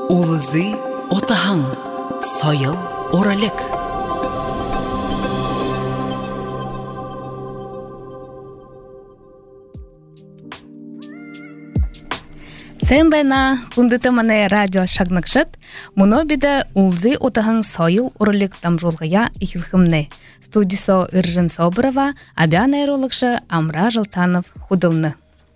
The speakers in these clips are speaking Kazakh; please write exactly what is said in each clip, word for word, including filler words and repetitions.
Улызы отаһың, сайыл оралек. Sen bana kundita mane radyo şagnakşat, muno bide ulzi otahang soyil orolik tamjolgaya ihilhimne. Studiso Irjin Sobrova, abyan aerologşı Amra Jaltanov hudılны.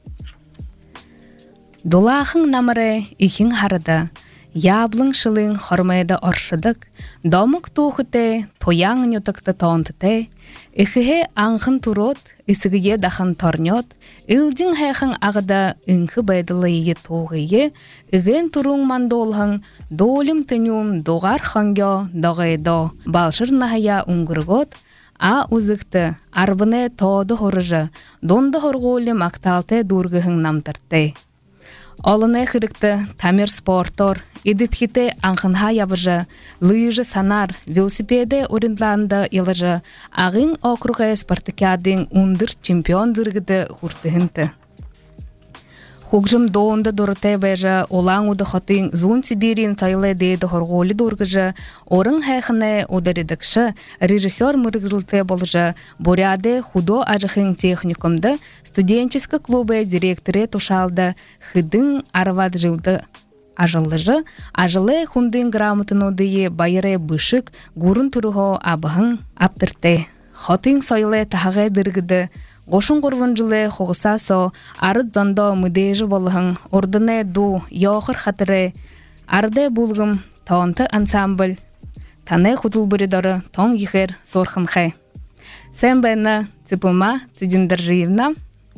Dolahın namare ihin harada, yablın şılın hormayda orşıdık, domuk tuğıte, toyang nyotakta tontete, ihihe anğın turot, isigiye dahın tornyot, ildin hayxın ağda inhi baydılıyı tuğıyı, igen turung mandolhın, dolim tenyum doğar hangyo doğaydo, balşır nahaya ungurgot, a uzıktı, arbine toğdu horucu, dondu horguli maktalte durgıhın namtırte. Олыне хырыкты тамир спортор, идипхите анхынха ябыжы, лыжы санар, велосипеде орынланды елыжы, ағын окруғы спартакиадың ундыр чемпион зыргыды хуртыхынты. Хугжым доонды дұрыте бәжі, олаң уды хотың зун Сибирин сайлы дейді хорголы дұргыжы, орын хайхыны ударидықшы, режиссер мұргылты болжы, Буряде худо ажықын техникумды, студенческі клубы директоры тушалды, хыдың арвад жылды ажылыжы, ажылы хундың грамотын одыйы байыры бышык, гурын тұрығы абығын аптырты. Хотың сайлы тағай дыргыды, Гошун горвун жылы хоғыса со, арыд зондо мүдейжі болығын, ордыны ду, йоқыр хатыры, арды булғым, тоонты ансамбль, таны худул бүрідоры, тоң ехер сорхын хай. Сен бәні Цыпылма Цидиндаржиевна.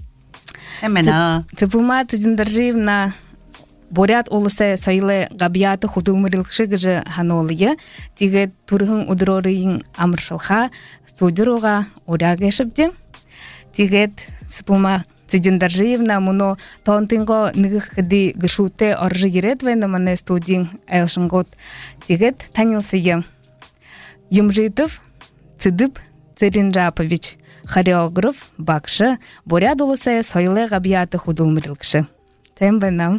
Сәмена. Цыпылма Цидиндаржиевна, Бурят олысы сайлы ғабияты худул мүрілкші гіжі ханолыйы, тегі турғын удырорыйын амыршылға, студируға оряг ешіпде. Тигет Цыпылма Цидиндаржиевна муно тонтинго нигыхди гышуте оржи геретвена мане студин элшингот. Тигет танилсые. Юмжитов Цыдып Циринжапович, хореограф, бакшы, Бурят олысы сойлы ғабияты худулмырылкшы. Тембена.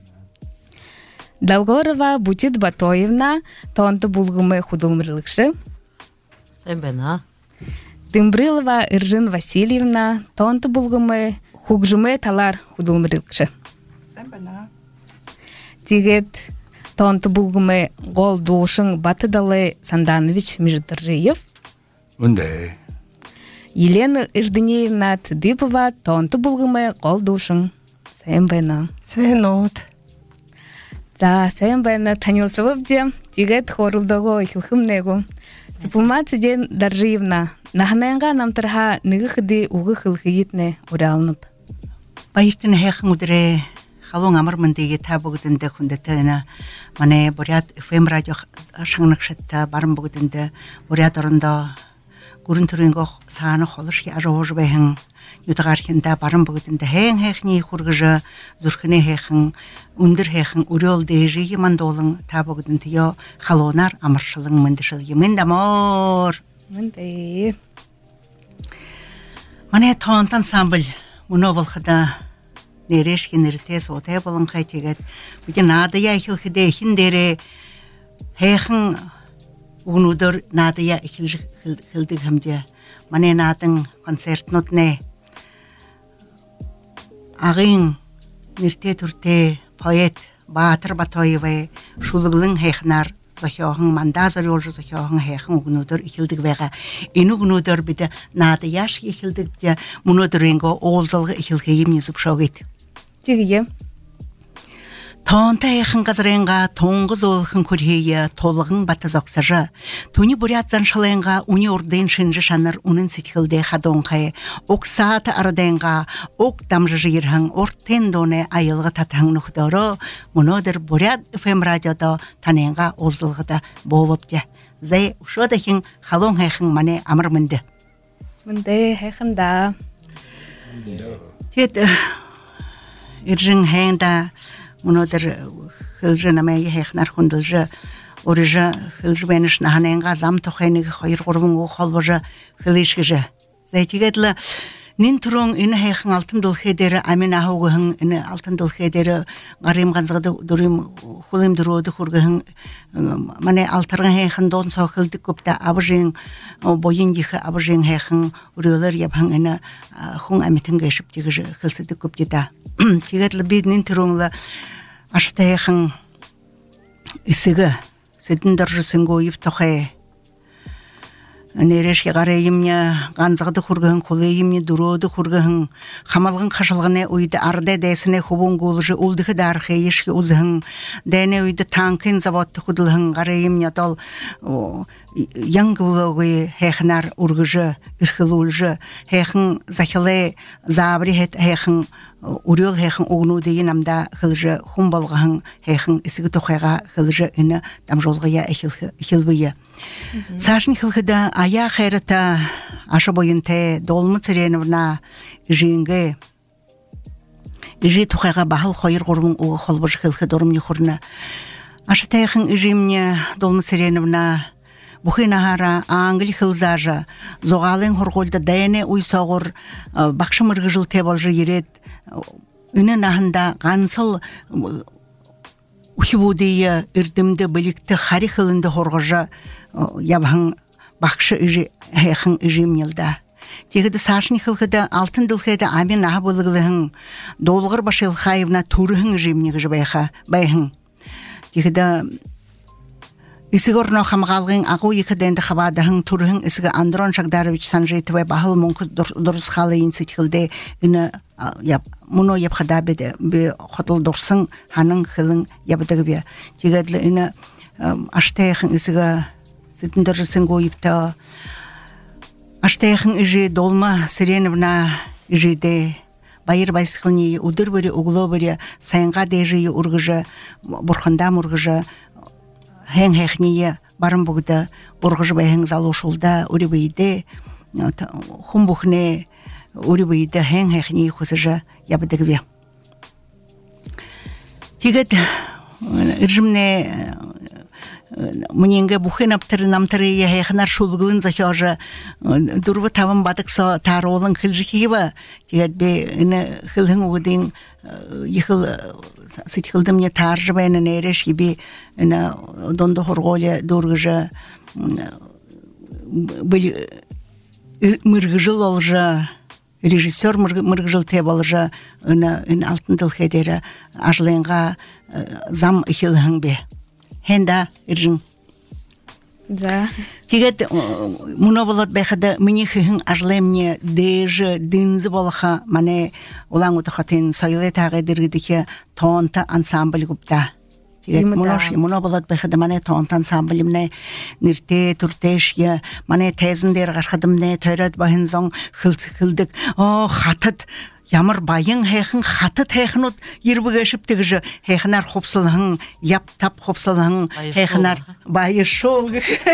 Долгорова Бутит Батоевна, тонты булгымы худулмырылкшы. Тембена. Дымбрилова Иржин Васильевна, тонты булгымы, хугжымы талар худулмырылкшы. Сәмбена. Тигет тонты булгымы гол душың Батыдалы Санданович Междержиев. Ондай. Елена Ирдынеевна Цыдипова, тонты булгымы гол душың. Сәмбена. Сәнот. За, сәмбена танилсывыпде, тигет хорылдығы хилхымнегу. Цыпылма Цидиндаржиевна, нахнайынға намтырға нығықыды уғы қылғыйтне уралынып. Байыштын хайқын удыры халуң амырмындығы табы күдінді күндетіні. Мане Бурят эф эм радио шаңнықшытты барын бүгідінді. Бурят орында көрін түрінгі сағаны қолышки ажы ожы бәйін. Ютағархында барын бүгідінді хайын хайқыны құрғыжы, зүрхіне хайқын, үндір хайқын үрел дейжі емандолың табы күдінді ё халуынар амыршылың міндішіл емен дамор. Мындай. Мане тоонтан самбыл мұны болқыда нерешки нертес отай болын қайтегет. Бүді надыя ихілхіде ихіндері хайқын ұғынудыр надыя ихілдік хімде. Мане надың концерт нотне ағын нерте түрте поэт Батыр Батоевай шулығылың хайқынар Захёхын мандазар олжы захёхын хайхын угнудыр ихилдік веға. Ин угнудыр биде нады яш ихилдік де мұнудыр енго олзалғы ихилгі емне зұп шоғыд. Тегіе. Тоонта хайхын қазыренға тоңғыз олғын көрхейе толығын батызоқсажы. Туни Бурятзан шалайынға уни ордын шынжы шаныр унын сетхілде хадонқай. Оксаты арадайынға ок дамжы жирхын ортен доны айылғы татаң нұхдары. Мұнодыр Бурят эф эм радиода танайынға олзылғыда болыпте. Зай ұшодахын халон хайхын мане амырмынды. Мындай хайхында. Тет Иржин хайында Мұнодыр хылжы намайы хайқынар хүнділжі, орыжы хылжы бәніш наханайынға зам тоқайнығы қойыр ғұрбың оқ қолбыжы хылышқыжы. Зайтигетлі нин турун ины хайхан алтын дылхедері амин ахугыхын ины алтын дылхедері гарим ганзгады дурим хулим дуруды хургыхын мане алтыргын хайхан дон сохылды көпті абыжын бойын дихы абыжын хайхан үрелер ябхан ины хун амитын гэшіп тегіжі хылсыды көптеді. Тегетлі бейд нин турунлы ашты хайхан исігі сетін дұржысын гойып тоқай Нерешке гарайымне ганзагды хургын колейымне дуроды хургын хамалгын кашылгыны уйды арда десине хубун гулжы улдыхы дархы ешке узгын дене уйды танкын заводты худылгын гарайымне дол янгылыгы хехнар ургыжы ирхылулжы хехн захиле забри хет хехн урел хехн угну деген амда хылжы хум болгын хехн исиги тохайга хылжы ины дамжолгыя эхилбыя Сашни хылхыда ая хайрата аша бойынте долмы цереновна жинге жи тухайга бахал хойыр гормун уғы холбыж хылхы дорым юхурна аша тайхын жимне долмы цереновна бухинахара англи хылзажа зогалын хорголда дайне уйсагыр бакшымыргы жыл теболжы ерет үні нахында гансыл ухибудия ирдимде биликте хари хылынды хоргожа ябхан бакшы ижи хайхан ижимнелда тегеде сашни хылхыда алтын дылхыда амин аха булыгылыхын долгыр башыл хайвна турыхын ижимнеге жбайха байхын тегеде исигорно хамгалгын агу екеденде хабадахын турыхын исиге Андрон Шагдарович Санжитовай бахыл мункус дурс халыйын ситхилде ины яп муно яп хадабеде бе хотыл дурсын ханын хылын ябыдыгы тегеде ины аштайхын исиге сетіндіржісін гойыпта аштайхын ижи долма сиреновна ижиде байыр байсықылни удыр бері угло бері сайынға дежи ургыжы бурхандам ургыжы хэн хэхния барым бүгді ургыжы байхын залушулда урибейде хумбухне урибейде хэн хэхния хусыжы ябыдыгве тегет иржімне Мненге бухын аптыры намтыры яханар шулгылын захёжа дурбы тавым бадыкса таролын хылжихиба тегет бе ины хылхын угдин йхыл сытхылдым не таржы байны нереш gibi ины дондо хорголя дургыжа был мыргыжыл олжа режиссер мыргыжыл тебалжа ины ин алтын дылхедері ажлайынға зам ихилхын бе Хенда иржин. Да. Тегет муно болот бехада мини хин ажлемне деж динз болха мане улан утахатин сойле тагы диргидike тонта ансамбль гупта. Тегет мунош муно болот бехада мане тонта ансамблемне нирте туртешья мане тезиндер гархадымне төрөт бахынзон хылдык о хатат Ямар байын хайхын хаты тайхынут ербігешіп тегіжі хайхынар хопсылығын, яп тап хопсылығын, хайхынар байы шол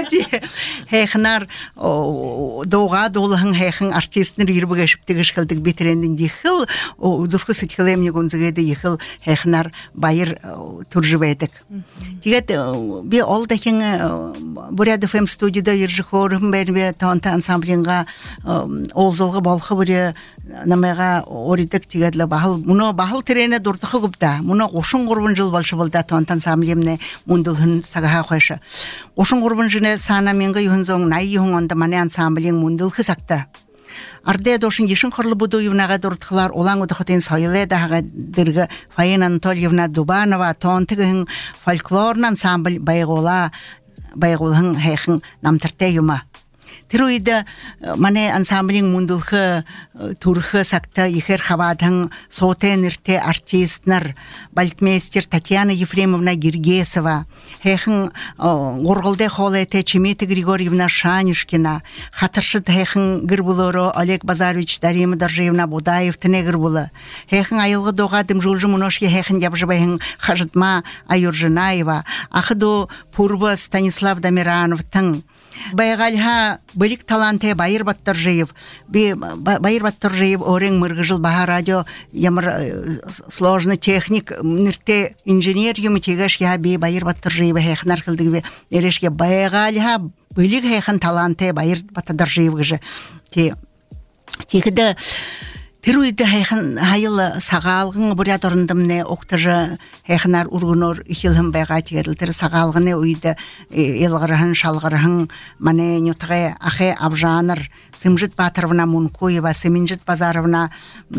хайхынар доға долығын хайхын артистнер ербігешіп тегіж қылдық бетерендін дехіл, зүркі сетхілемне гонзығайды ехіл хайхынар байыр тұржы бәйдік. Тегет, бе ол дәхен Буряд эф эм студияда ержі хорым бәрі таонта ансамблинға олзылғы балқы бүрі намайға оридек тигедле бахал муно бахал терене дуртахы гупта муно ошун гурбун жыл болшы болда тонтан самлемне мундулхын сагаха койша ошун гурбун жыне сана менге юнзоң най юнгонда мане ансамблең мундулхы сакта арде дошин ешин хорлы буду юнага дуртхлар олаң удахтен сойле дага дирге Фаина Анатольевна Дубанова тонтыгын фольклорный ансамбль байгола байголхын хайхын намтырте юма Тируида мане ансамблин мундулхы турхы сакта ихер хавадын сотенерте артистнар бальтмейстер Татьяна Ефремовна Гергесова хехын горголде холете Чемета Григорьевна Шанюшкина хатыршыт хехын гырбулоро Олег Базарович Дарима Доржиевна Будаев тіне гырбулы хехын айылғы доғадым жулжы муношке хехын ябжыбайын Хажытма Аюржинаева ахыду Пурба Станислав Дамиранов тың Байгальха былик таланте Байыр Баттаржиев. Би Байыр Баттаржиев орен мыргыжыл баха радио ямар сложный техник нирте инженер юмы тегеш я би Байыр Баттаржиев хехнар кылдыгы эрешке Байгальха былик хехан таланте Байыр Баттаржиев гыжы. Те Тегіді Теруйды хайхан хайыл сағалғын бурят орындымне оқтажы хайханар ургунор ихилхын байға тегерілтір сағалғыны уйды елғырыхын шалғырыхын мане нютығы ахе абжаныр сымжыт батырвна Мункуева, Семинжит Базаровна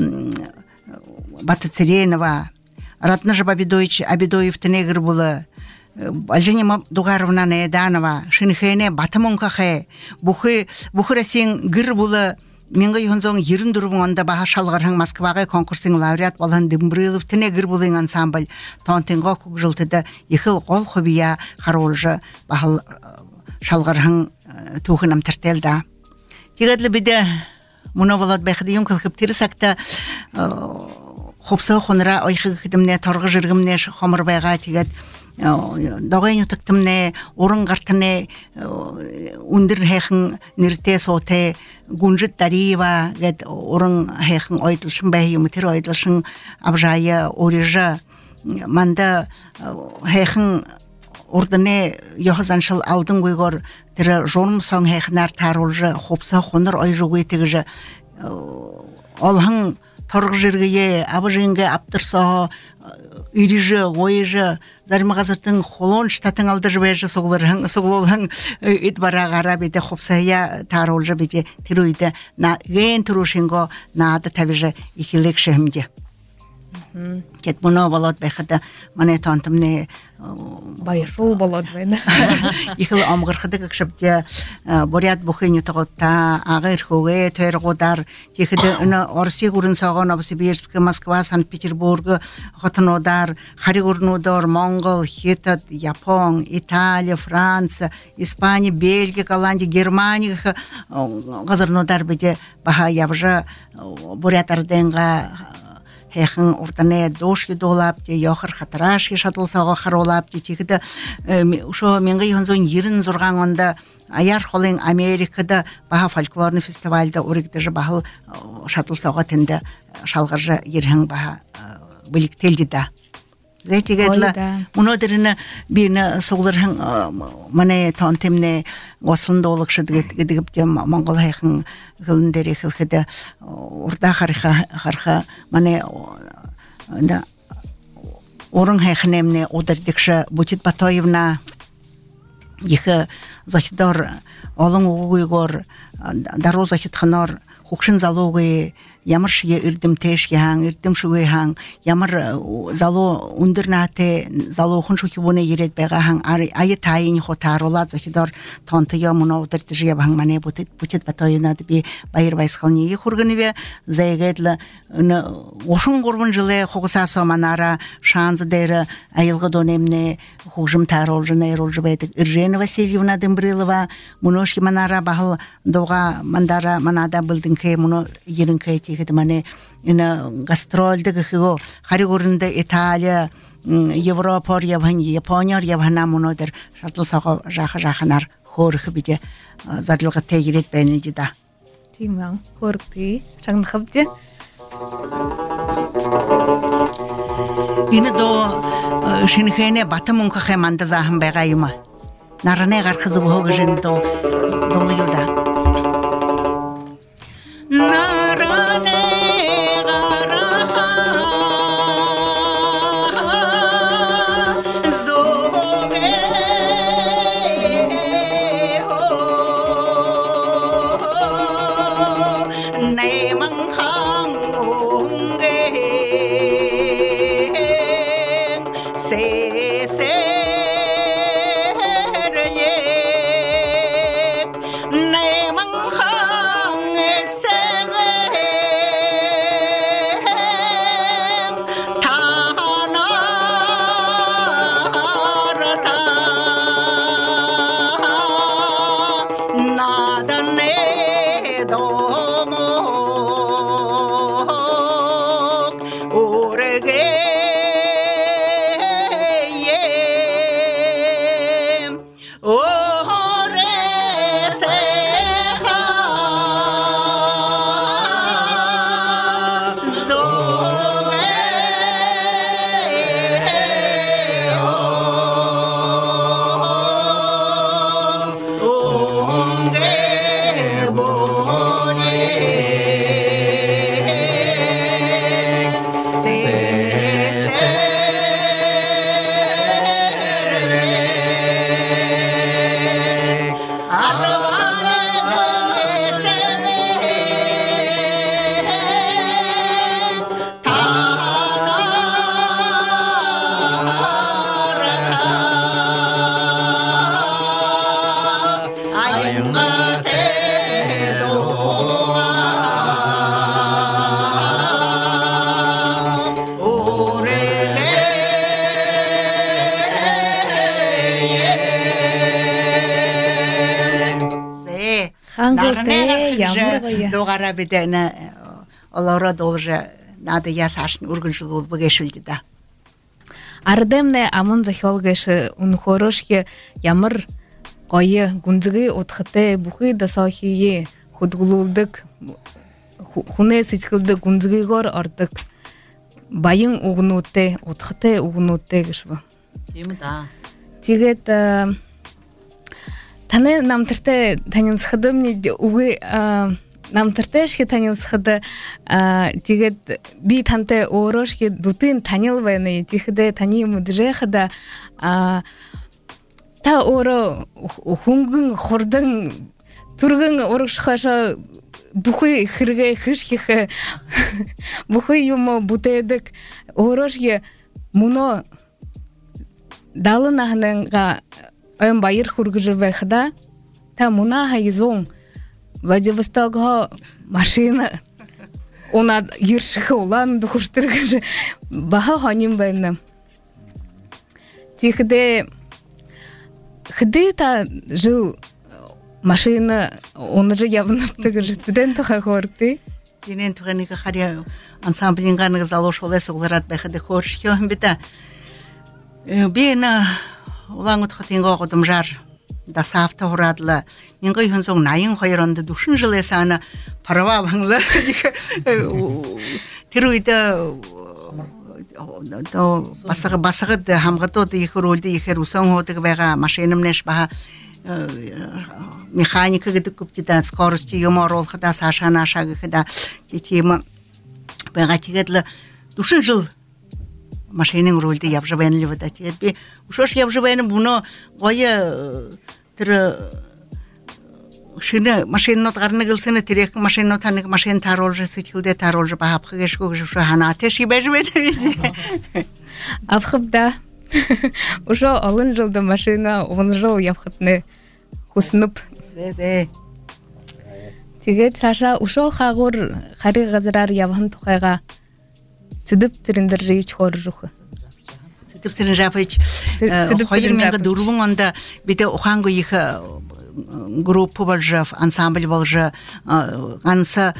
Батыцеренова, Ратныжы Бабидович Абидоев тенегір бұлы, Альженима Дугаровна Наеданова, Шинхене Батамонкахе, Бухы Ресен гір бұлы, Менгі юнзоң ерін дұрбың онда баға шалғырың Москваға конкурсың лауреат болған Дымбрылов тінегір болың ансамбль тонтынға көк жылтыды ехіл қол хобия қаролжы бағыл шалғырың туғынам тіртелді. Тегедлі біде мұны болад байқыды ең күлкіп тірісакта қопсы қоныра ойқы кідімне торғы жыргімне қомыр байға тегед Дағайын ұтықтымне, орын қартыне, үндір хайқын нірте соте, гүнжіт дариева, орын хайқын ойдылшын бәйі, үмітер ойдылшын абжайы, орежі, манда хайқын ордыне йохазаншыл алдың көйгор, тірі жорым соң хайқынар таролжы, қопса қоныр ой жоғы етігіжі, олғын торғы жыргые, абы жыңғы аптырса, үйрежі, ойыжы, Зармағазыртың холон штатын алды жібәжі соғылырың, соғылылың үт барағара беде қопсая таролжы беде тіруйді на ғен тұрушынғы наады табижы екілік шəhімде. Кет мұны болот бәйқыды, мане тантымне Байшул болот бәйді. Екіл омғырқыды кікшіпте борят бұхын үтіғытта, ағыр көге, төр қодар, текіді үні Орси ғырын саған Новосибирск, Москва, Санкт-Петербург, Хотынодар, Харигурнудар, Монгол, Хитат, Япон, Италия, Франция, Испания, Бельгия, Голландия, Германия, ғазырнодар беде баға ябжы борят арденға Хехан уртане дошки долап те яхыр хатарашки шатылсаға харолап те тегіді шо менгі юнзон ерін зұрған онда аяр холын Америкада баға фольклорный фестивальда урегді жы бағыл шатылсаға тінді шалғыржы ерін баға біліктелді да. Зәйтегедлі мұнодырыны бейіні соғылырын мане тонтемне ғосылында олықшы дегіпте Моңғол хайқын ғылындері қылқыды ұрда қарқа мане орын хайқын әміне одырдекші Бутит Батоевна ехі захидар олың оғығығыр дару захитханар хукшин залогы ямар шие ирдим теш яң ирдим шугы хаң ямар зало ундернате зало хун шухи буне ирет бага хаң ай тайын хотарола захидар тонты я муна удер тижя хаң мане бутит бутит батойна би байыр байсхални хургыныве зайгедле ошун горбун жылы хогусаса манара шанзы дер айылгы донемне хужым таролжы нейролжы байтык Иржена Васильевна Дымбрылова муношки манара бахыл дога мандара манада билдин ке муно ерин ке тигит мане ина гастрольдык хиго харигурында Италия Европа ябан Япония ябана мунодер шатлсага жаха жаханар хорхы биде зарлыгы тегирет бенилди да Тиман хоркты шаңдыхыбде Ина до шинхене батамунка хеманда захым байгайма наране гархызы бого жинто долылда наране гараха зоге 내만 항공게 오래게 Хангылте ямар гоё. Логара бедена олора долже надо я сашни ургыншыл бөгешилди да. Ардемне амын захиолгэш унхорошки ямар гоё гүнзгий утхате бүхий дасахие худгулулдык хуне сэтгэлдэ гүнзгийгоор ордог баян угнуутай утхате угнуутай гэж ба. Тийм да. Тэгээд таны намтартай танилцахадмны үгүй намтартай шиг танилцахад тэгээд би тантай өөрөө шиг дүтэн танил байна. Тэгэхдээ таны мөдөрэхада та өөрөө хөнгөн хурдан түргэн урагшхашаа бүхий хэрэгэ хишхих бүхий юм бүтээдэг өөрөө шиг мөнө далнахнанга ом баяр хүргэж байхада та мөнө хайзун Владивостокго машина она ерших улан дөхөртөргөж баха хоним байна. Тэгэхдээ Хде та жил машина он же явно так же студент хахорты. Динен туганыг харьяа ансамблийн ганг залуушуулаас углараад байхад хөөршхөө юм бита. Би на улаангууд хотынгаа годомжаар дасаавта хураадла 천구백팔십이 онд дүршин жилээс ана права бангла тэр үед то басаг басагд хамгатууд их ролд ихэр усан ходог байгаа машинамнэш ба механик гэдэг көптөд скорость юм оруулахда сашана шагахда тийм байгаа тэгээд дүршин жил машинын ролд явж байна л да. Тэгээд би ушош явж байна бүнө гоё тэр шинэ машинууд гарна гэлсэн тэр их машинууд таныг машин тааруулж сэтгэлдээ тааруулж баапхгэшгүй гэж хана тэши байж байна би. Авхабда ушо олон жылда машина он жил явхатны хүснэп. Зэ. Тэгээд цаашаа ушо хаагур хариг газраар явхан тухайга цэдэв зэрэндэр живч хоржух. Цэдэв зэрэн жапч хоёр мянга дөрвөн онд бид ухаангүй их групп болж ансамбль болж ганса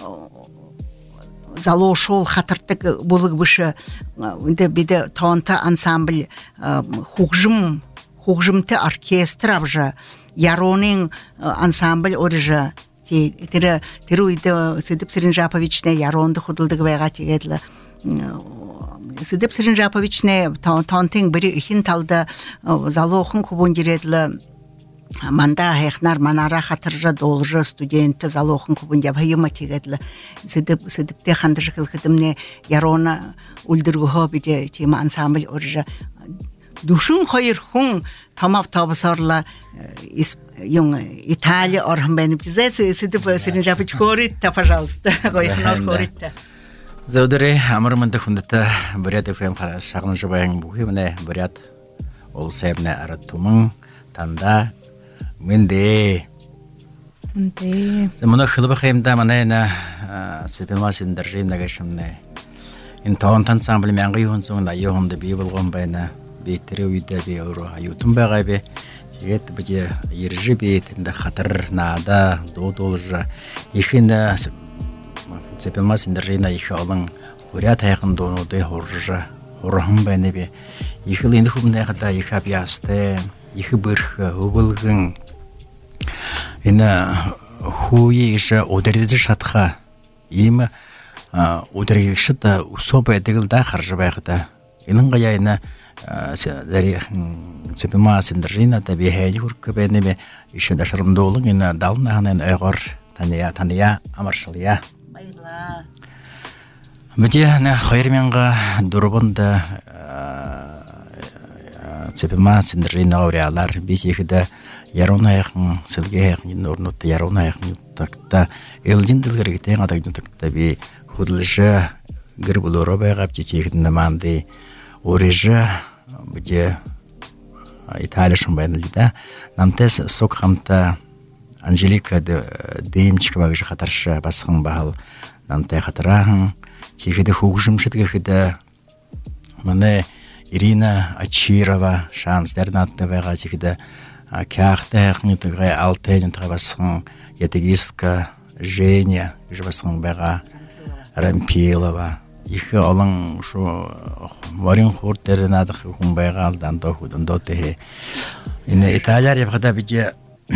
залуушул хатардаг булыг биш энэ бид тоонта ансамбль хугжим хугжимтэй оркестр авж Яронын ансамбль орж тэр тэр үед Сэдэв Сэрэнжаповичны Яронд хөдөлдөг байгаа. Тэгээд л Сэдэв Сэрэнжаповичны тоонтын бэр ихэн талда залуухан хөвөн жирэл манда хайхнаар манара хатаржа должа студент залуухан хөвөн явхайма. Тэгээд л Сэдэв Сэдэвтэй хандж хэлхэдэмнэ Ярона үлдэргөхөө бид тийм ансамбль орж дүшин хоёр хүн томав тобсорла юм Итали орхон байна. Сэдэв Сэрэнжапович хорит-та, пожалуйста. Гойхнор хорит-та. Зөдөрэ амарманд хүндэт Бурят эф эм шагнаж баян бүхимнэ Бурят ол сайбна аратумын танда мэнде. Мэнде. Зэмнө хылбахаймда манайна сепилмасын дэржим нагашымнэ. Ин тоонтан ансамбль мянгы юунцун на юунд би болгон байна. Би тэр үедээ би өөрөө аюутан байгаа би. Тэгээд би ирж би тэнд хатар наада дуудуулж ихэн Сепилмасын дэржина их олон Бурят хайхан дуунуудыг хурж хурхан байна би. Их л энэ хүмүүний хада их абьястай их бэрх өвөлгөн энэ хүүийг удирдах шатха ийм удирдагчд өсөө байдаг л да харж байхада. Энэ гаяа энэ зэрэг Сепилмасын дэржина да би хайж хүрх байна би. Ишэн дашрамдуулан энэ давнахны ойгоор тания тания амаршилъя. Баярлаа. Мэдээ хоёр мянга дөрвөнд Сепилмасын дэржина уриалар би ихэд Ярон хайхан сэлгээ хайхан нөрнөт Ярон хайхан тагта элжин дэлгэрэгтэй гадагнуудтай би хөдөлж гэр бүлөөрөө байгаа жижиг наманды өөрөж бид Итали шум байна л да. Намтас сук хамта Анжелика дэмчг багш хатарш басхан бахал намтай хатрахан чихэд хөгжимшд гэхэд манай Ирина Ачирова шанс дэрнаттай байгаа чихэд кяхтай хнүтгэ алтайнтай басхан Ятегистка Женя жабасың бага Рампилова ихе алың шу варин хуртерен адах хумбайга алдан тохудун доте ине Италияр ябгада биже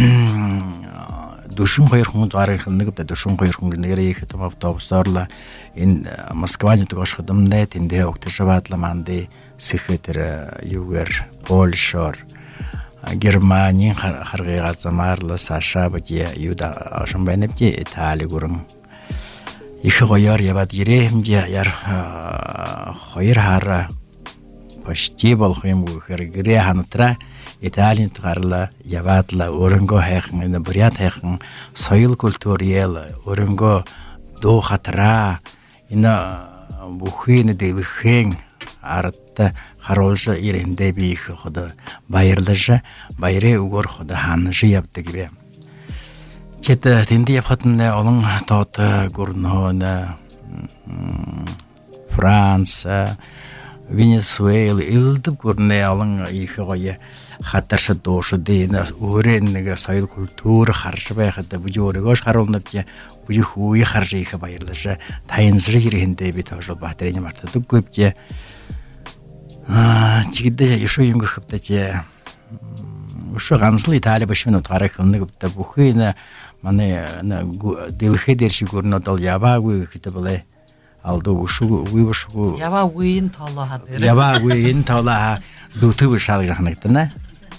душун койрхун тарихындык да душун койрхун гнере ихе там автобустарла ин Москваны тугашдымда тинде окташабатламанды сихетер югер Польшор Германия харгыга замарла Саша бите юда ашымбайнепте Италия гурын ихе гояр ябат ерехмде яр хойр хара почти болхым гыре ханатра Италия тугарла ябатла өрөнгө хайхын ин бурят хайхын соёл культурел өрөнгө до хатра ина бухын дэлхэн арта харолша иренде би их хода байырлаша байре угор хода ханжы yaptı gibi. Чета тенде япхатны олон тот гурнона Франция, Венесуэла илдеп гурне олон их гое хатарша дошу дейна өреннеге соёл культура харшы байхада бу жорыгош харылнып же бу хуй харшы их байырлаша тайынсыр иренде би тожол батырене мартады көпче А, чигде еще юм гыхтате. Ушу ганслы Италия башмын тарихны гыпта бухына мане на дилхедерши гурнотал ябагы хитабале алды ушу уйбушу яба уйын талаха яба уйын талаха дуту бышал жахнактана.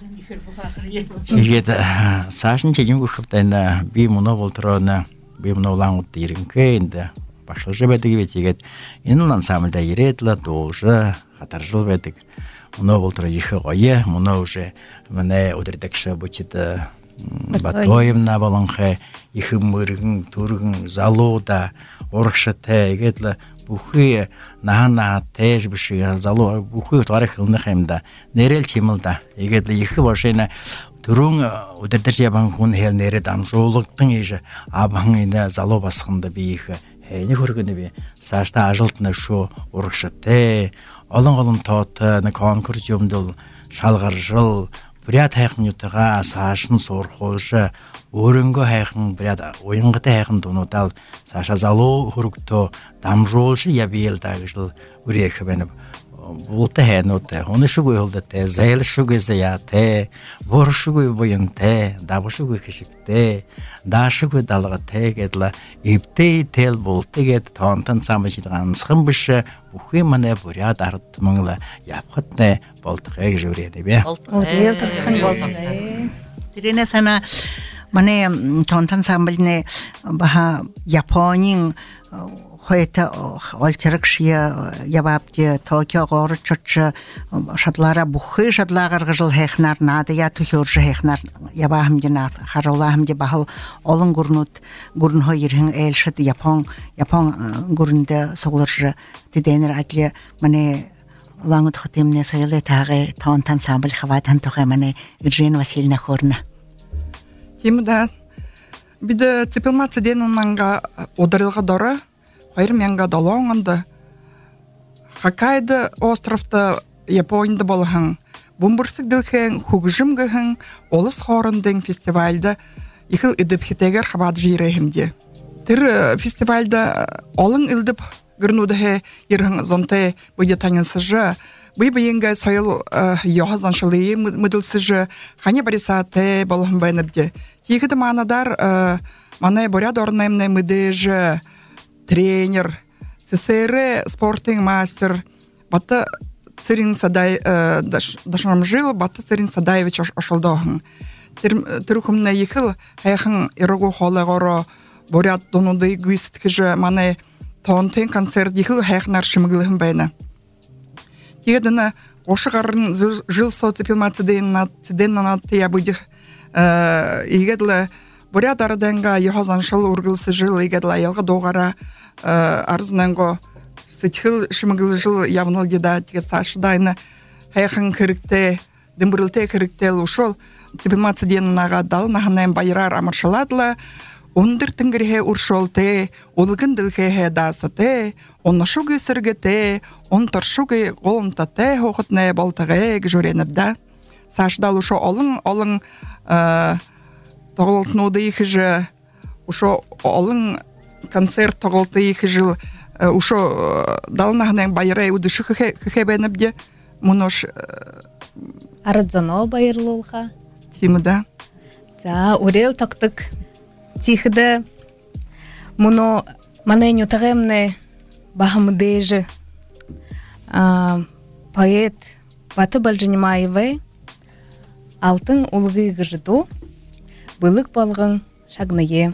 Чигде сашын чегим гыхтана би муно болтрона би муно лаңут иринке инде башлыжы бетиге тигет инлан самылда иретла должа хатаржыл бетик муно болтра ихе гое муно уже мене удирдекше будет батоемна баланхе ихе мыргын тургын залуда орхшате гетла бухи нахана теж биши залу бухи тарихны хемда нерел чимылда гетла ихе башына турун удирдерче бан хүн хел нере дамжуулыктын иже абан ине залу баскында би ихе эни көргөнү би сашта ажылтны шу ургшате олон олон тот на конкурс юмдул шалгаржыл бурят хайхын ютага саашын сорхолшы өрөнгө хайхын бурят оюнгыта хайхын дунутал саша залу хөргтө дамжуулшы ябиел дагжыл үрехе бенеп булта хэнуте оны шугуй холдате зэйл шугуй заяте бор шугуй боянте дабшугуй хишикте дашугуй далгате гэдла ипте тел булте гэд тонтан самжидган схэмбш бүхий мане бурят ард мангла япхатне болтгэг жүрэдэ бе Удел тахын болтгэй. Тэрэне сана мане тонтан самбалне баха Японийн Хоята олчракшия ябапте Токио горчч шатлара бухы шатлагар гыжыл хайхнар нада я тухёржы хайхнар ябахымдинат харулахымди бахал олон гурнут гурн хойрын элшит Япон Япон гурнда согларжы теденер адле мане лангут хотемне сойле тагы тонтан самбал хаватан тохе мане Иржин Васильевна хорна. Тимда биде цепилмацы денунанга ударылга дора Хайр менга долоңында Хоккайдо островта Японияда болған бумбурсык дилхэн хугжым гыхын олыс хорындың фестивальда ихил идип хитегер хабад жирехимде. Тир фестивальда олың илдип гырнудахе ирхын зонте bude таньынсыжы бый бейінгі сойыл йохазан шылые мыдылсыжы хане барисате болған байныбде. Тихіді манадар мане боряд орнаймне мыдежы тренер, СССР спортинг мастер, бата Цирин Садай дашнам жил, бата Цирин Садаевич ошолдоғын. Тирухымна ехил, хайхын ирогу холы горо борят донуды гүйсіткіжі мане тонтен концерт ехил хайхынар шымыглығын байна. Тегедіні ошығарын жыл соцепилма циденнана тия будих егедлі борят араданга ехозан шыл ургылсы жыл егедла елға доғара арзынанго сетхил шымыгыл жыл явныл деда тиге сашдайны хайхын кірікте дымбырылте кіріктел ушол цепилмацы деннага дал наханайм байрар амаршаладла ундыр тынгырхе уршолте улгын дылхе дасате онно шугы сыргете он торшугы голымтате хохотне болтаге гжуренебда сашдал ушо олың олың тоголтнуды ихже ушо олың концерт тоголты екі жыл ушо далнахнен байрай удышы хебенебде мунош Арадзано байырлылға. тимда. За, урел токтык тихда муно маненю тагемне бахамдежи поэт Баты Балжинимаевы алтын улғы гыжыду былык болғын шагные.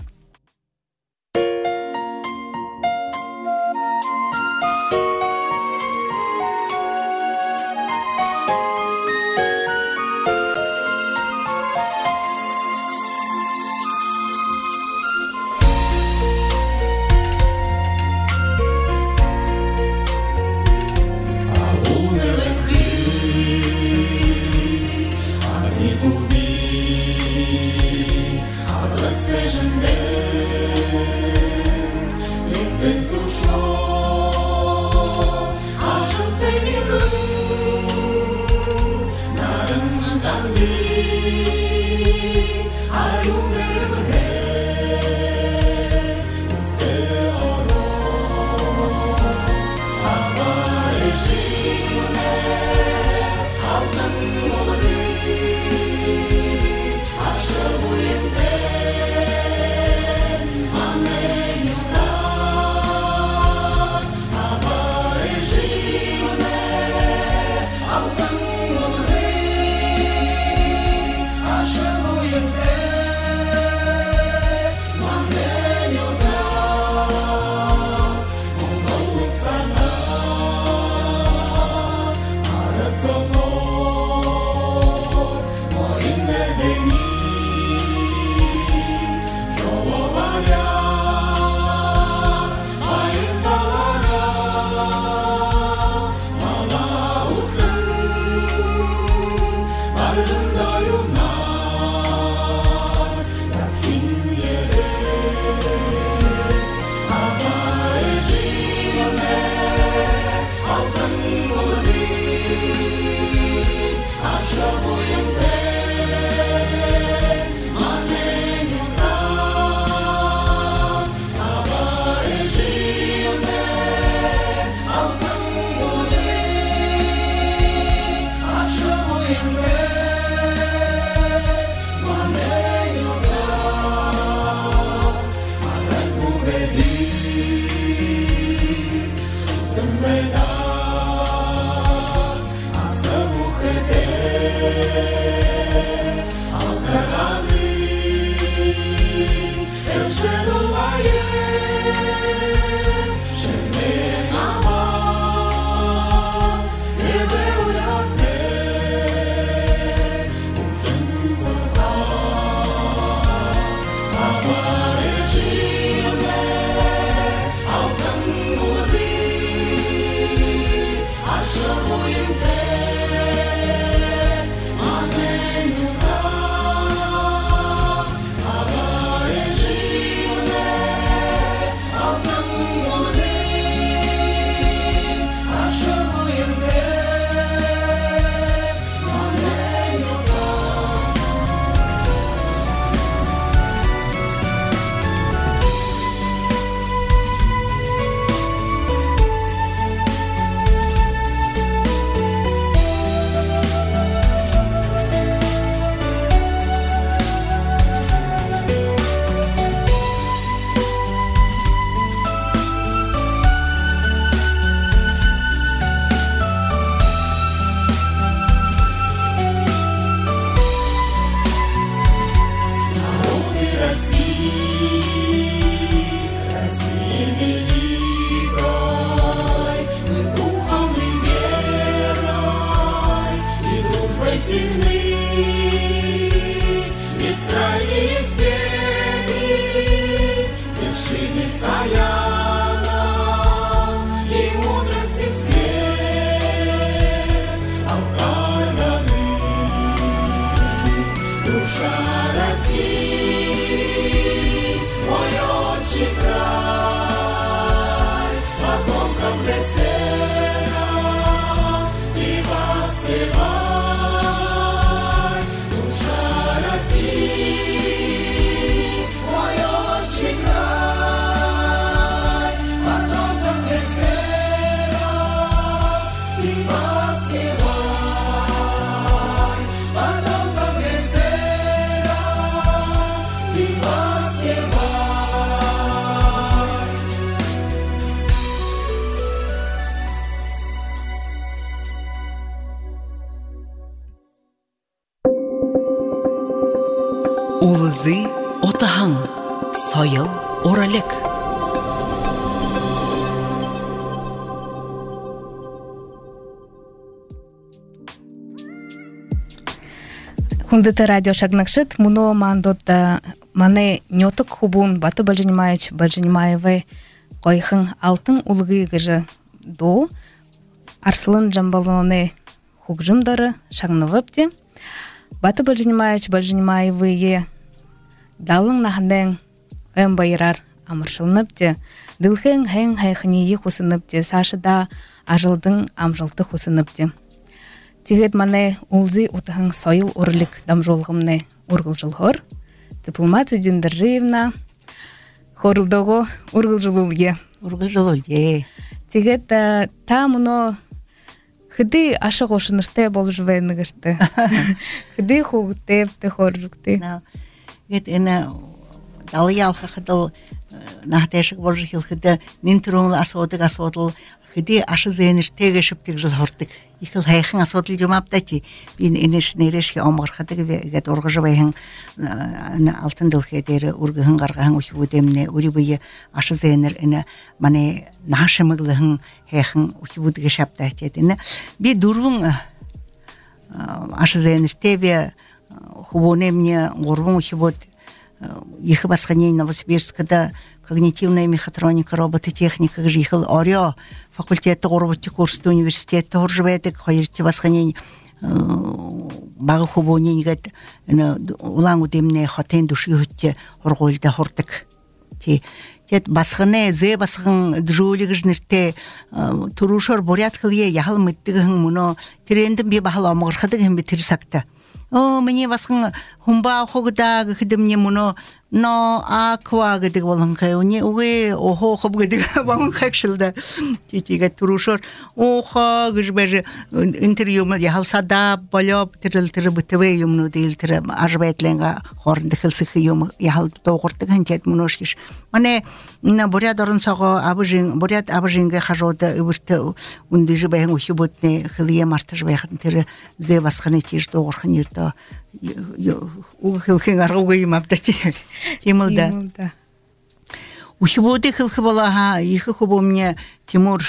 Ой, Улызы отаһың, сайыл оралек. Хундыты радио шагнакшит, муно мандотта мане нёток хубун баты Бальжанимаевич Бальжанимаевы койхын алтын улгы гыжы до арслын жамбалоны хугжымдары шагнывыпте. Баты Бальжанимаевич Бальжанимаевы е далың наханден өм байырар амыршылныпте. Дылхен хэн хайхынии хусыныпте. Сашыда ажылдың амжылты хусыныпте. Тигет мане улзы утаһың сайыл орлик дамжолгымны ургылжылхор. Дипломация Диндержиевна хорылдого ургылжылулге. Ургылжылулге. Тигет та муно хыды ашык ошыныште болжвеннигиште. Хыды хугтеп те хоржукты. На гет эне дал ялха хыдыл нахтешик болжихил хыды нинтрумл асодык асодыл хыды ашы зенер тегешип тиг жыл хортык. Ихил хайхын асодыл жумаптати бин энеш нерешке омгырхадык гет оргыжыбайхын алтын дылхедери ургыхын гаргаһын ухибудемне урибые ашы зенер эне мане нашымыглыхын хайхын ухибудыгы шаптатетине би дурвун ашы зенер тебе хубонемне горвун ухибуд их басханей Новосибирскада когнитивная мехатроника, робототехника, жихал Орё, факультетта роботи курста университетта хоржбетик, хайрти басханей бага хубоней гат улангу демне хатен души хутте хорголда хортык. Ти тет басхане зе басхан джулиг жнерте турушор борят хыле яхал мыттыгын муно трендин би бахал амгырхадык хем битирсакта. О, мне басхан хумба хогда гыдымне муно но аква гэдэг болон кайуни уге охо хоб гэдэг бам хакшылда титиге турушор охо гыжбеж интервью яхал сада болоп тирил тир битве юмну дил тир ажбетленга хорнд хылсых юм яхал тогуртык хантет муношкиш мане на борядорын сого абыжин боряд абыжинге хажода үбүртө ундыжы баң ухибутне хылие мартыж бахан тир зе басханы тиш тогурхан юрта ухилхин аргуй мапдати Тимурда. Ухибоды хилхи балаха, ихи хубу мне Тимур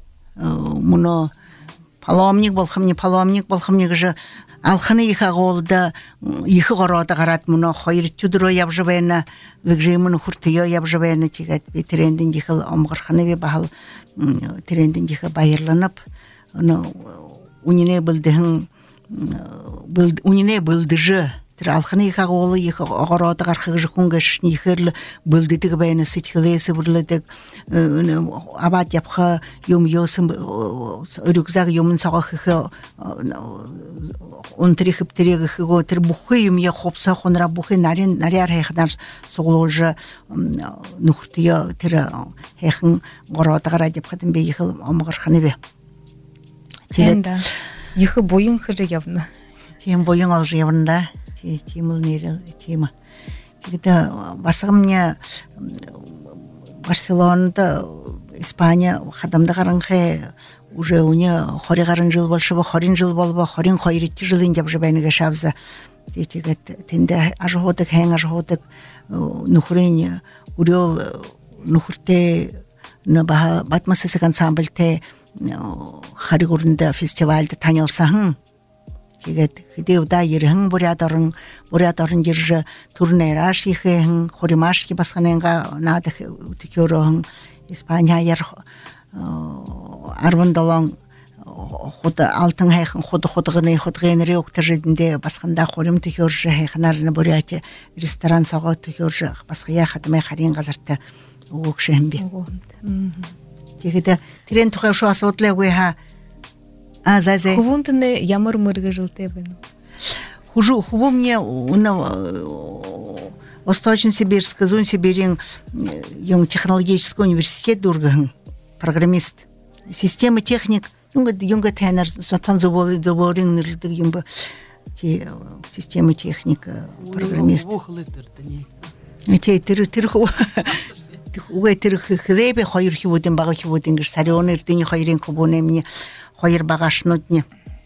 муно паломник болхамни паломник болхамни гыжы алханы иха голда ихи города гарат муно хайр чудро ябжыбайна лыгжимын хуртыё ябжыбайна тигат трендин дихил омгырханы бе бахал трендин дихи байырланып унине билдихин был унине билдыжы алханы иха голы иха города гархыгы хунгаш нихерлы билдитиг байна ситхлесы бурлыдык абат япха юм ёсым рюкзак юмын сагахы унтрихып тереги хыго тер бухы юм я хопса хонра бухы нарин наряр хайхдар соглолжа нухтия тер хайхын города гара деп хатым бе ихыл амгарханы бе тенда ихы боюн хыжы явна тем боюн алжы явнда Тимул нерел тема. Тогда басамня Барселонада Испания хадамда гаранхе уже уня хори гарын жыл болшыба хорин жыл болба хорин хайритти жылын деп жабайныга шабза. Тетигет тенде ажходык хэн ажходык нухрен урел нухрте на батмасыс ансамбльте харигурында фестивальда танылсаң тигет хидеуда ерхин бурядорын бурядорын держи турнираш ихен хоримашки басханенга надых тикёрон Испания ер арвандалан хода алтын хайхын хода ходыгыны ходыгыныры октажидинде басханда хорим тикёржы хайхынарыны буряти ресторан сага тикёржы басхая хатмай харин газарта окшемби тигете трен тухай шо асотлегой ха А зазе. Хувунтне ямар мыргы жылтебен. Хужу хубу мне на Восточно-Сибирск, Зун-Сибирин, yung технологический университет дурган, программист, система техник, юнга юнга тенер, сотан зуболы зуборин нырды юмба, те система техника, программист. Те тер тер ху, угай тер хлебе хайр хивуден бага хивуден гш сарионер дени хайрен кубоне мне хайр багашнутне.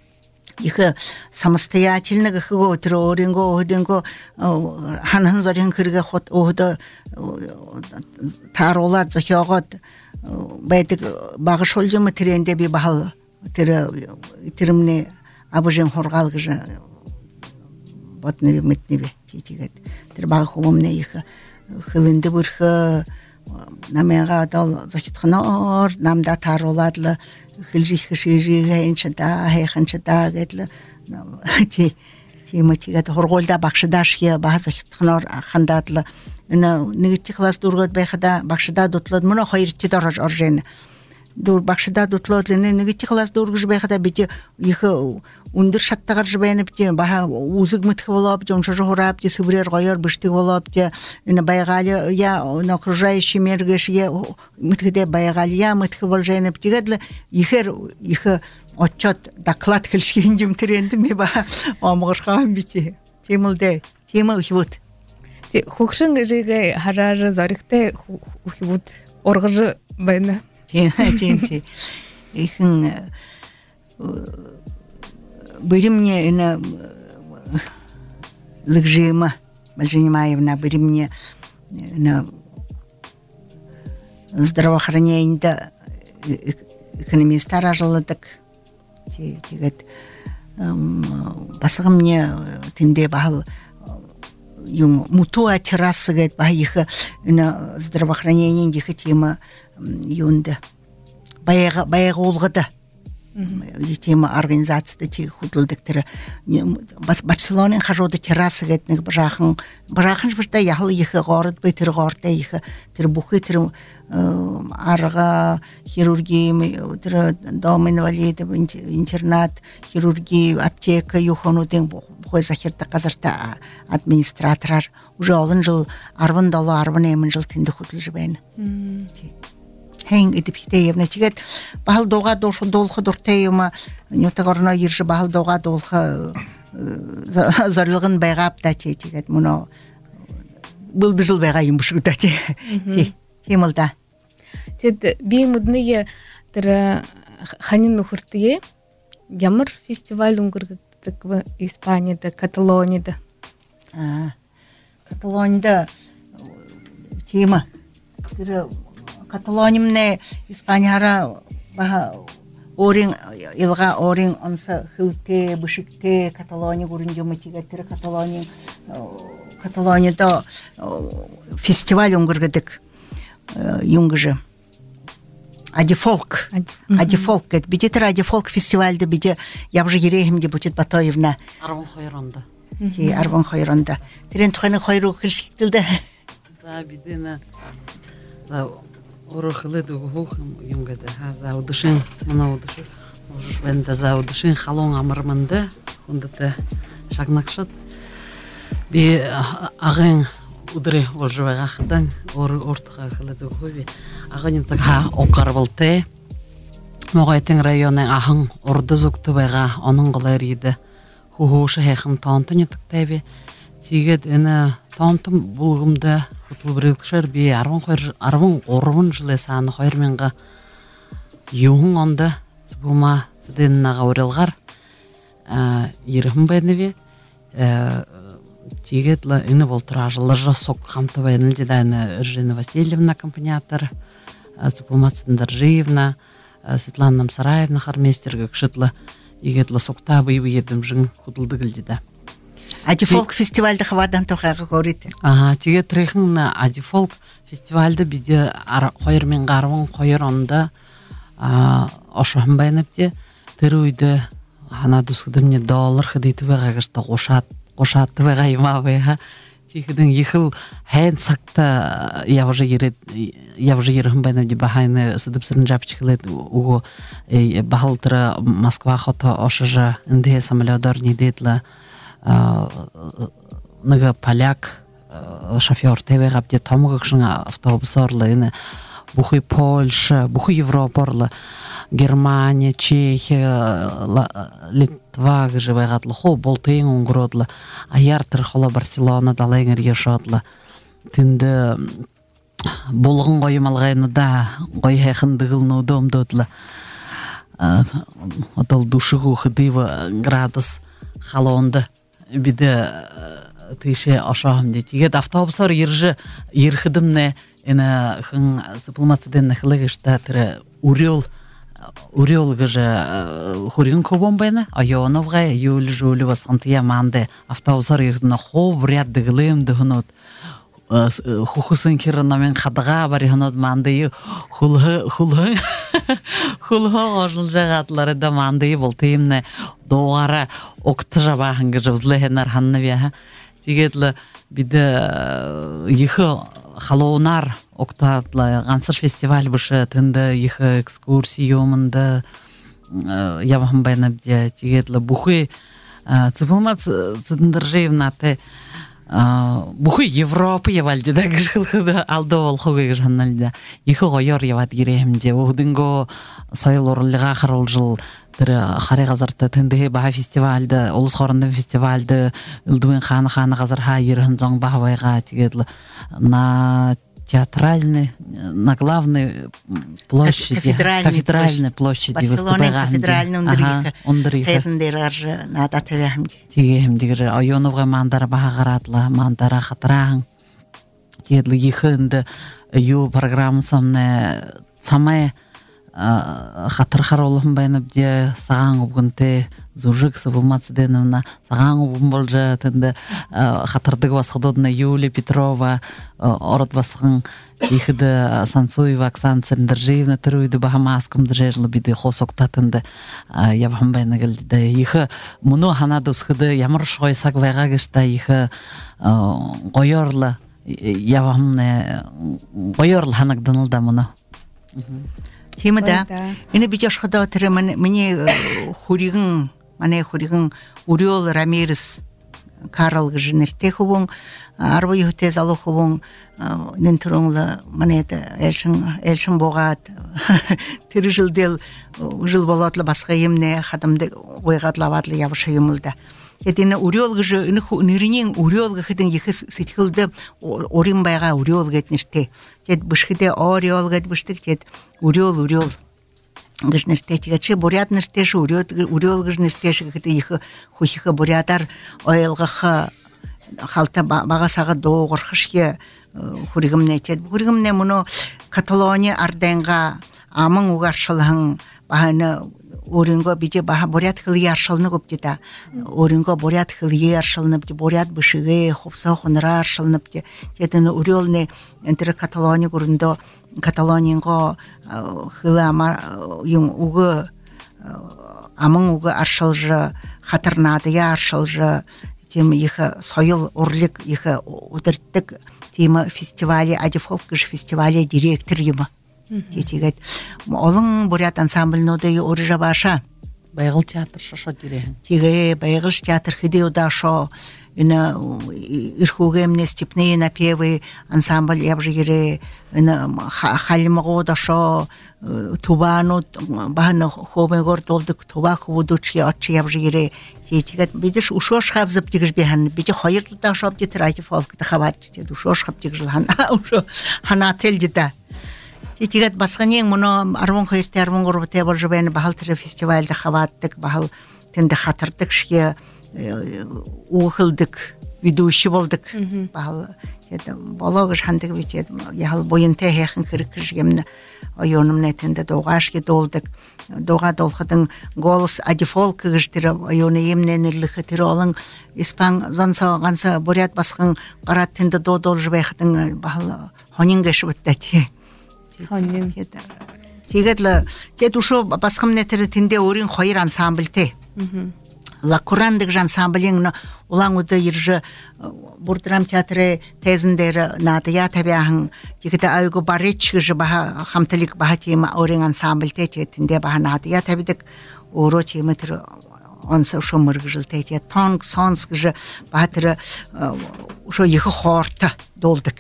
их самостоятельно го троринго одинго ханхан зорин кырга хот ода таролат зохиогот байдаг багш олжим тренде би бахал тэр тэрмне абужим хоргал гэж ботны мэтни би чигээд тэр баг хүмүүмне их хылынды бүрх намега дал зохитхноор намда тароладлы хилжих шижигээ инчда хайханчда гэдэл чи чи мэтигэд хорголда багшдашхи баа зохитхноор хандадлы нэг класс дургод байхада багшда дутлаад мөн хоёр чи дорж оржэн дур багшда дутлаад нэг класс дургж байхада би их өндөр шаттагаар байна би баа үзэг мэтх болоод жоншож хурап чи сүбрээр гоёр биштиг болоод энэ байгаал я окружающий мир гэш я мэтхдэ байгаал я мэтх болжэн бигэл ихэр их отчет доклад хэлшгийн юм тренд ми ба омгорхан би чи тиймэлдэ тиймэл хивут Ти хөгшин гэжээ хараар зоригтой хөвд ургаж байна. Тийм тийм тийм. Ихэн бери мне на лыжима, Мальжинимаевна, бери мне на здравоохранение экономиста ражылы так. Ти тигет басыгым мне тинде бахал юм мутуа террасы гэд баих на здравоохранение дих тема юнда баяга баяга улгада тема организацияда ти худулдык тэр бас Барселонын хажууд террасы гэд нэг брахан брахан бишта яхал их город бай тэр гордэ их тэр бүхий тэр арга хирургии тэр дом инвалидов интернат хирургии аптека юхонуудын бухой захирта газарта администраторар уже олон жыл арван долоо арван эмэн жил тэнд хөтлөж байна. Хэн эдипхтэй явна чигээд бахал дууга дуурх дуулах дуртай юм нютагорно ирж бахал дууга дуулах зорилгын байгаап да чи чигээд мөнө бүлдэл байгаа юм шиг да чи тийм л да. Тэд би мөдний тэр ханин нөхөртгөө ямар фестиваль өнгөрдөг Испанияда, Каталонияда. А Каталонияда тема тэр Каталонимне Испанияра баха орин илга орин онса хөвтэ бишикте Каталония гүрэнжэ мэтигэ тэр Каталония Каталонияда фестиваль өнгөрдөг юнгжэ Адифолк. Адифолк гэд бид тэр Адифолк фестивальд бид явж ирэхэмдэ бүтэд Батоевна арван хоёр онд. Тий арван хоёр онд. Тэрэн тухайн хоёр хэлшилтэлдэ. За бидэнэ за орохлэд өгөх юм гэдэг хаза удашин манай удашин можеш бэнда за удашин халон амарманда хүндэт шагнагшат би агын удре волжвагахдан ор ортха хлэд өгөхөв агын так ха окарвалте могойтын районын ахан ордозугты байгаа онон голэр иде хөөш хайхан тонтон яттай тэгээд энэ тонтон булгымда хөтөлбөрөгчөр би арван хоёр арван гурван жил саана хоёр мянга юун онда цбума цдэннага урилгар а ирхэн байна ви тэгээд л энэ волтражлажа сок хамт байна л дэ Ирина Васильевна аккомпаниатор цбума Цэндаржиевна Светлана Намсараевна хармейстер гэгшитла игэдла сокта бий едэмжин хөдөлдөг л дэ Адифолк фестивальд хавадан тухайга көрөт. Ага, тэгээд тэрхэн Адифолк фестивальд бид хоёр мянга арван хоёр онда а ошохон байнапти тэр үед ханад сүдэмний доллар хэдийт байгаа гэж та гушаад гушаад байгаа юм аа вэ. Тиймээс ихэл хайн цагта явж ирээд явж ирхэн байна гэж бахайна сэдэвсэрэн жавчихлээд өгөө бахалтра Москва хот ошожа эндээ самолётор нэдэдла нэг поляк шофёр тэвэ габди томгогшин автобусорлы энэ бүхий Польша, бүхий Европорлы Германия, Чехия, Литва гэж байгаад л хоо болтын өнгөрөөдлө аяартэр холо Барселона далайгэр яшаадлы тэнд булган гоё малгайнуда гоё хайхан дэгэл нөдөмдөдлө отол душыгу хыдыва градус халонда биде тыше ашам де тиге автобустар ирже ирхидимне ина хын сыпылмацыден нахлыгышта тире урел урел гыже хурин кобомбайна айоновга юл жулы баскантыя манде автобустар ирдна хов ряд дыглым дыгнот хухусын кирна мен хадга бар ханат манды хулхы хулхы хулхы ажыл жагатлары да манды болтыймне доғара октыжа бахынга жузлехнар ханны бия тигетле биде ихы халонар октатлы гансыр фестиваль бышы тынды ихы экскурсиямында явам байнабде тигетле бухы цыпылмац цындыржевна те бухы Европа явалды да гышылхыда алды ол хогы жанналда ихы гойор яват гиремде удынго сойл орлыга харыл жыл тире харе газарта тынды ба фестивальда улус хорында фестивальда ылдуен ханы ханы газар хайырын жон бахвайга тигетле на театральной, на главной площади, кафедральной, кафедральной площади выступая. Кафедральной ундриха. Тезендер же надо тевемди. Тегемди айоновга мандара багаратлы, мандара хатран. Тедлы ихынды ю программасамне самая хатыр харолым байнабде саган убгынте зужик сабумацденовна саган убун болжа тенде хатырдык баскыдодна Юлия Петрова орот баскын ихиде Сансуева Оксана Цендержиевна тыруйды бахамаскым дежелы биде хосокта тенде явам байна geldi ихи муну ханадусхыды ямар шойсак вайга гышта ихи гойорлы явамне гойорлы ханагдынылда муну Темада ины бичаш хада тире мне хуригин мане хуригин Урел Рамирес Карл гжинерте хубун арбы юте залу хубун нентроңла мане элшин элшин богат тире жылдел жыл болатлы баска емне хадамды ойгатлаватлы явышы емылда Едине Урел гжы ины ниринин Урел гхидин ихис ситхилде орин байга Урел гетнерте Тед бышхиде Орел гет быштык тед Урел Урел гжнерте тигаче бурят нерте шу Урел Урел гжнерте шу гете ихи хухиха бурятар оелгаха халта багасага доогорхышке хуригимне тед хуригимне муну Каталония арденга амын угаршылын баханы Оринго бите баха бурят хыл яршылны көптита. Оринго бурят хыл яршылны бите бурят бышыге хопса хонра яршылны бите. Тетен Урелне энтер Каталония гурындо Каталонинго хылы ама юң угы амын угы аршылжы хатырнады яршылжы тем их сойл орлик их удырттык тема фестивале Адифолк фестивале директор ема. Тетигет олың бурят ансамбльноды оржа баша байгыл театр шошо дире тиге байгыл театр хиде удашо ина ирхугемне степные напевы ансамбль ябжире ина халимго дашо тубану бахна хобегор толдык тубах вудучи ачи ябжире тетигет бидиш ушош хавзып тигжбехан бите хайыр дашо битирати фолк тахават те ушош хап тигжлхан ушо ханател дита Тигет басганен муну армон хайрте армон горбте болжбен бахалтыр фестивальда хаваттык бахал тенде хатырдык шке ухылдык ведущий болдык бахал это бологыш хандык битет яхал боенте хехин киркишгемне айонумне тенде догашке долдык дога долхадын голос Адифолк гыштыр айоны емненерлихи тиролын испан занса ганса бурят басган карат тенде додолжбехтын бахал хонингеш биттати Хонин. Тигетле тет ушо баскымне тиртинде орин хайыр ансамбльте. Ла Курандык ансамбльин улан уды иржы бурдрам театры тезендер надыя табяхын тигете айгы баречгы баха хамтылык баха тема орин ансамбльте тетинде баха надыя табидик оро теметр онса ушо мыргыжылте тет тонг сонс гы баатыр ушо ихы хорта долдык.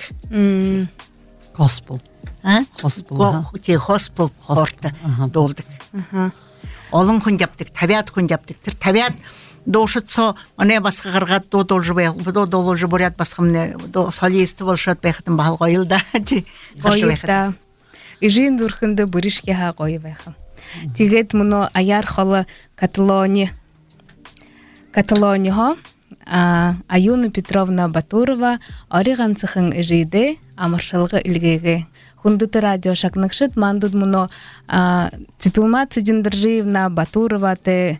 Gospel. Хоспул те хоспул хорта долдык. Олон хүн жаптык, табиат хүн жаптык. Тэр табиат доошцо мане баска гаргат до должбай, до должбай бурят баскамне до солист болшот байхтын бахал гойлда. Гойлда. Ижин зүрхэндэ бүришке ха гоё байхан. Тигет муно аяр халы Каталония. Каталония Аюна Петровна Батурова ориган цехын ижиде амаршалғы илгеге. Хундыты радио шакныкшыт мандуд муно Ципилма Цидиндержиевна Батурова те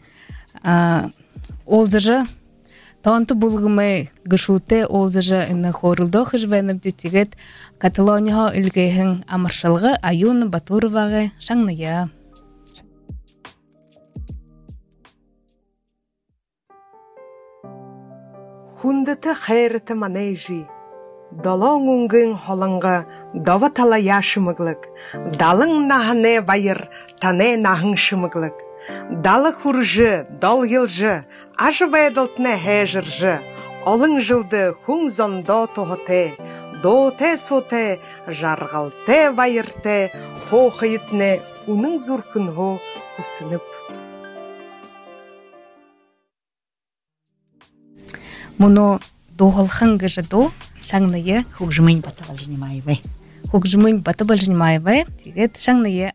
олзыжы Тонты булгымы гышуте олзыжы ины хорылдо хыжвеніп детигет Каталония илгейхін амаршалғы Аюна Батуроваға шаңная. Хундыты хайрыты манайжи. Долоң уңгын холыңға дова тала яшымыглык. Далың нахане байыр тане нахың шымыглык. Далы хуржы, дол йылжы, ажы вайдылтне хэжыржы. Олың жылды хуң зондо тоғыте. Доте соте, жарғалте байырте, хо хыйтне уның зуркын хо күсініп. Муно доғылхын гыжыду шаңныя. Хугжмын батабал жинемайбай. Хугжмын батабал жинемайбай. Тигет шаңныя.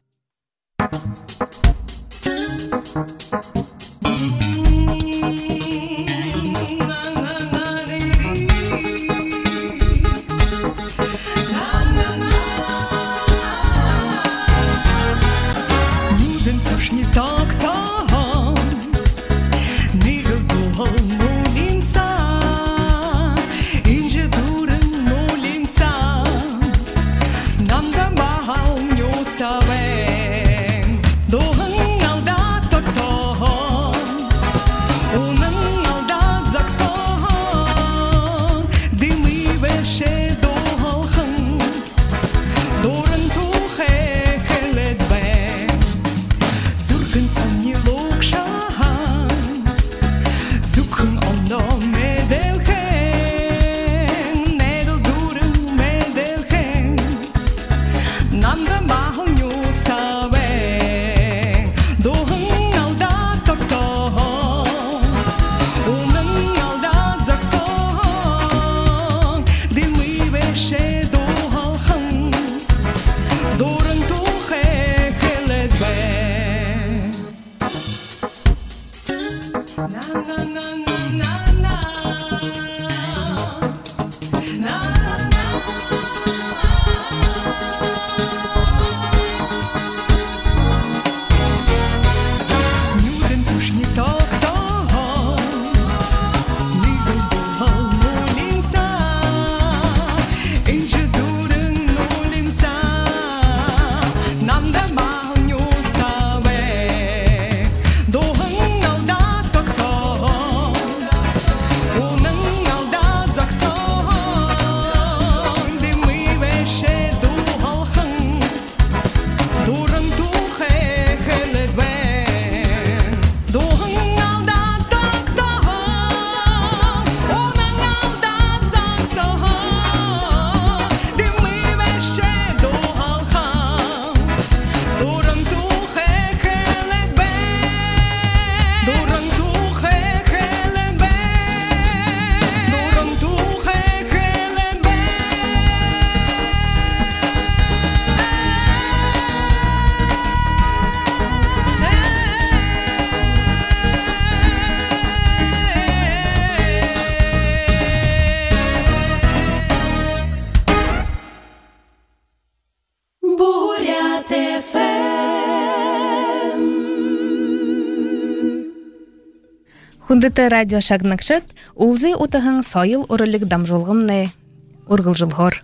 Хундыты радио шагнакшат улзы утахың сайыл орылык дамжолгымны ургылжылхор.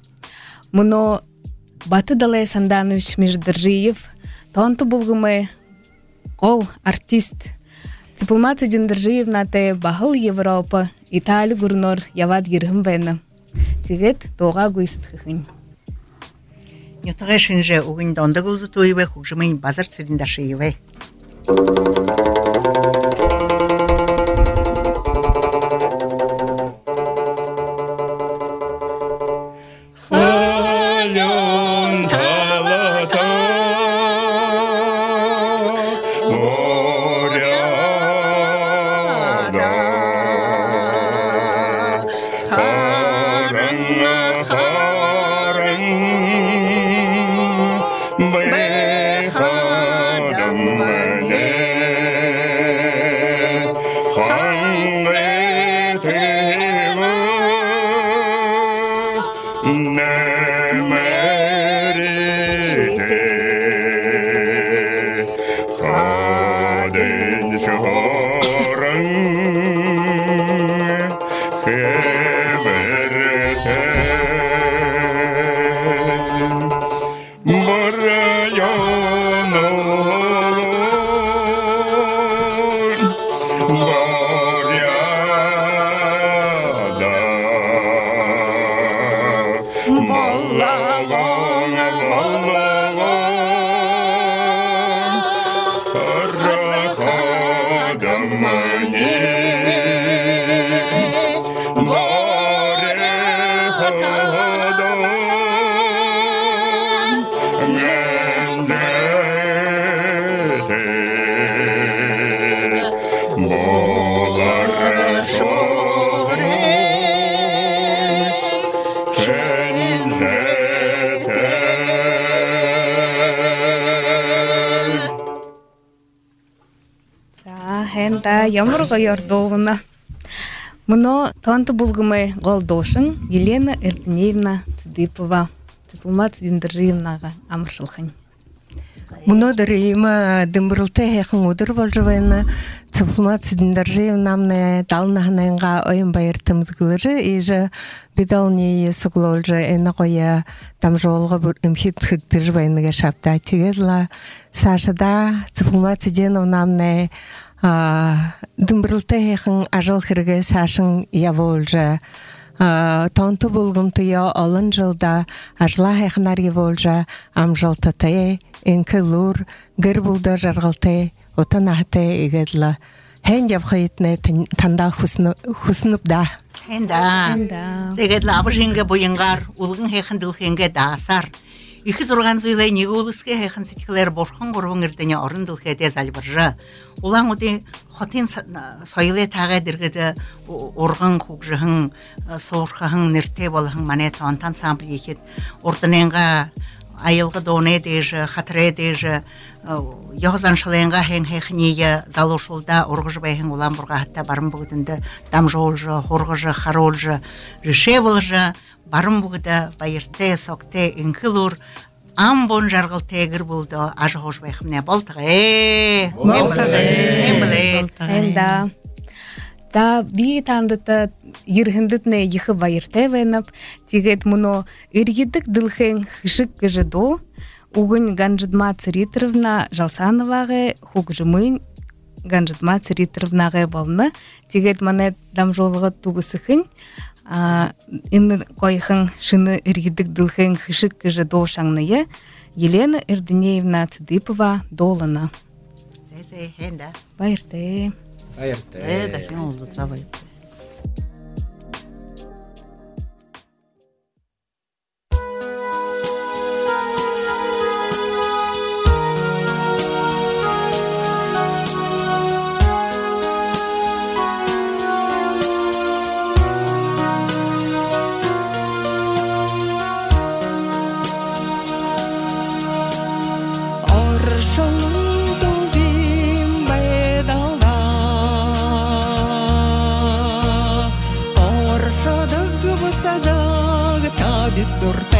Муно Баты Далай Санданович Междержиев, тонты булгымы кол артист. Ципилма Цидиндержиевна те Бахыл Европа, Итали гурнор явад гирхым вена. Тигет тоға гуйсыт хыхын. Ютага шинже угын донда гулзы туйве хугжымын базар цириндашиеве. Bye. Хэнда ямар гоёр доогна. Муно танты булгымай голдошын Елена Эрденеевна Цыдыпова, дипломат Сидиндаржиевнага амыршылхын. Муно дырыйма дымбырылты хэхэн удыр болжывайна дипломат Сидиндаржиевнамне далнахнайнга ойын байыртымдыгылыры иже бидални суглолжы эна гоя дамжолга бүр имхит хыгдыржывайныга шапта тигедла Сашада дипломат Сидиновнамне дымбырылты хэхэн ажал хэрге Сашын яволжы Тонты булгым тыя алын жылда ажла хэхнар яволжа амжалтатае энкі лур гір булда жарғалтай отан ахтай егедла хэн явхайтне танда хуснупда Хэнда сегедла абыжинге бойынгар улгын хэхэн дылхенге даасар Их зурган зуйлай негулыске хэхэн сетихлер борхон горвын ирдене орын дылхеде залбыржы улан уди хотин сойле тага диргеде оргын хугжыхын соорхаһын нерте болхын мане тантан самбл ехет ордыненга айылгы доне деже хатре деже ягзан шыленга хэн хэхния залушулда оргыжбайхын улан бурга хатта барым бүгдүндө дамжолжы хоргыжы харолжы решеволжы барым бүгдө байырте сокте инкылур амбон жаргылте гыр булду ажы хошбайхымне болтыгы болтыгы Хэнда та би тандыта йыргындытне йыхы байырте венап тигет муно иргидик дылхэн хышык гыжыду угын Ганжидма Царитровна Жалсановаға хугжымын Ганжидма Царитровнаға болны тигет мане дамжолығы тугысыхын инны койхын шыны иргидик дылхэн хышык гыжыду шаңные Елена Эрденеевна Цыдыпова долына. Хэнда Байырте. Байырте. Э, да хин олды трабайт. Surta